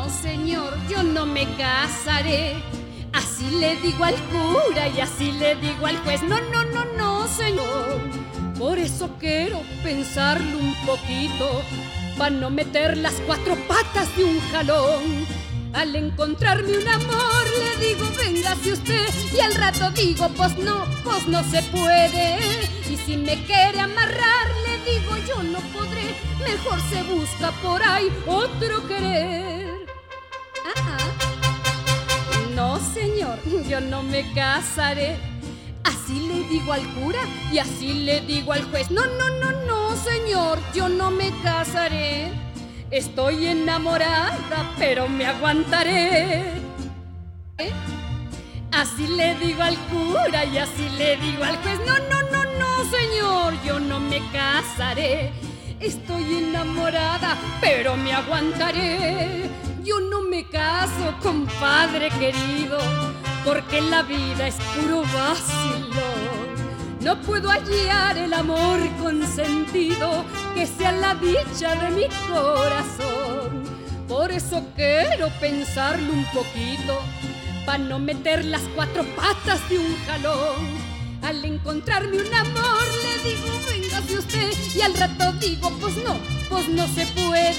señor, yo no me casaré. Así le digo al cura y así le digo al juez. No, no, no, no, señor. Por eso quiero pensarlo un poquito, pa' no meter las cuatro patas de un jalón. Al encontrarme un amor le digo, véngase usted, y al rato digo, pues no se puede. Y si me quiere amarrar le digo, yo no podré, mejor se busca por ahí otro querer. No, señor, yo no me casaré. Así le digo al cura y así le digo al juez. No, no, no, no, señor, yo no me casaré. Estoy enamorada, pero me aguantaré. Así le digo al cura y así le digo al juez. No, no, no, no, señor, yo no me casaré. Estoy enamorada, pero me aguantaré. Yo no me caso, compadre querido, porque la vida es puro vacilón. No puedo hallar el amor consentido que sea la dicha de mi corazón. Por eso quiero pensarlo un poquito, pa' no meter las cuatro patas de un jalón. Al encontrarme un amor le digo, véngase usted, y al rato digo, pues no se puede.